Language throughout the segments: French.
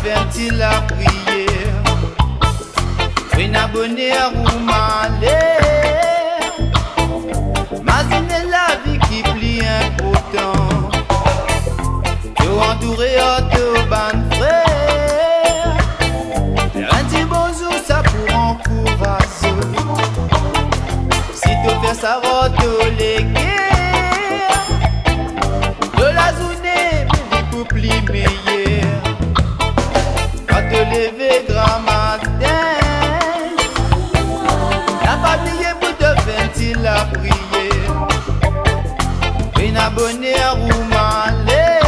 faire la prière. Une abonnée à Roumalé. Imagine la vie qui plie important. Tu entouré de ban frère. Un petit bonjour ça pour encourager. Si tu fais ça rote les guerres. De la journée, mais pour pli meilleur. Quand te lever grand matin. N'a pas oublié pour te faire la prière. Une abonnée à Roumalé.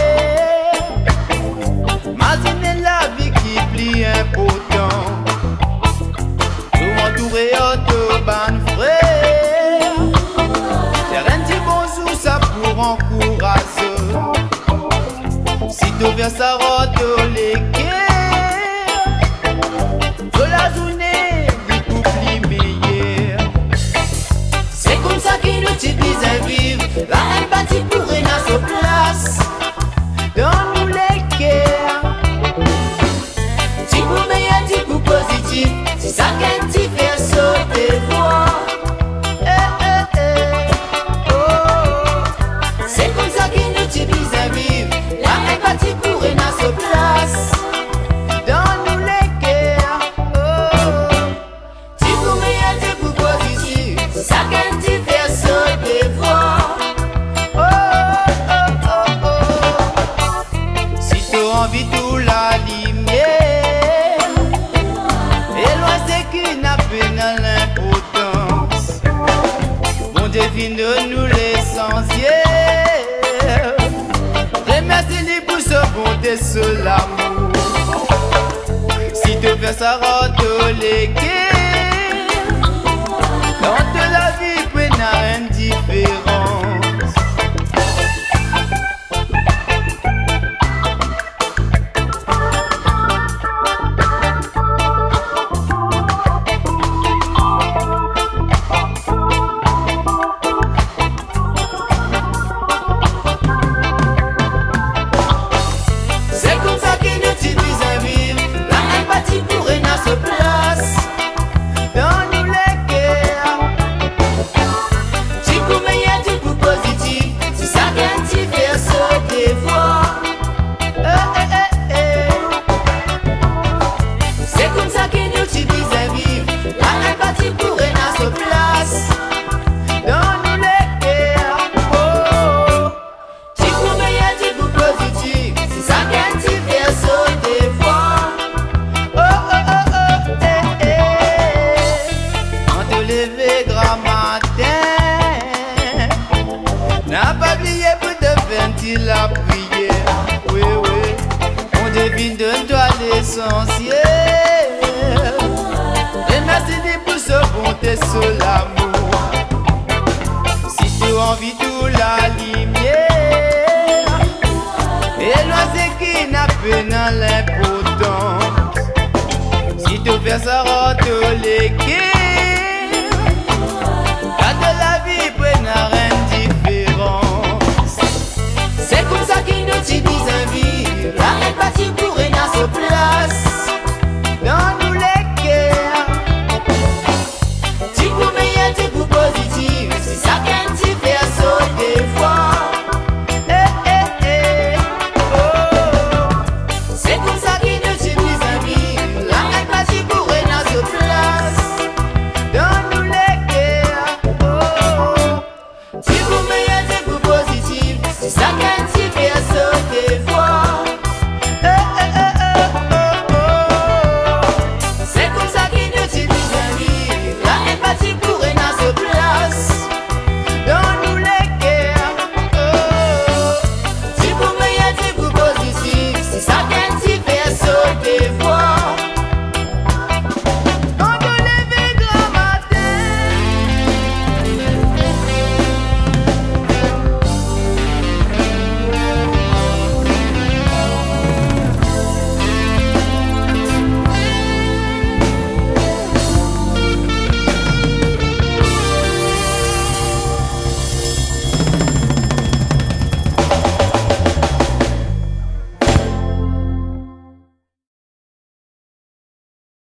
Imagine la vie qui plie important. Tout entouré de ban frère. Faire un petit bonjour ça pour encourager. Si tu viens ça rote les guerres. De la journée du couple meilleur. C'est comme ça qu'il utilise à vivre. La empathie pour une à sa place. Dans nous les cœurs. Petit coup meilleur, petit coup positif. C'est ça qu'un petit fait sauter voix. C'est comme ça qu'il utilise à vivre. La empathie pour une à sa place. Dans nous les cœurs. Petit coup meilleur, petit coup positif. C'est ça qu'un petit fait sauter voix. Si tu as envie tout la lumière. Et loin c'est qui n'a pas dans l'importance. Bon Dieu vient de nous l'essentiel. Remercie-lui pour ce bonté, ce l'amour. Si tu fais ça rote les guerres. Dans toute la vie, puis n'a indifférence. C'est comme ça qu'il utilise à vivre. La empathie pour une à sa place. Dans nous les cœurs. Du coup meilleur, du coup positif. C'est ça qu'un petit fait sauter voix. C'est comme ça qu'il utilise à vivre. La empathie pour une à sa place. Dans nous les cœurs. Du coup meilleur, du coup positif. C'est ça qu'un petit fait sauter voix. Quand te lever grand matin. N'a pas oublié pour te faire la prière. Oui, oui. On devine de toi l'essentiel. Remercie pour ce bonté, ce l'amour. Si tu as envie tout la lumière. Et loin c'est qui n'a pas dans l'importance. Si tu fais ça rote les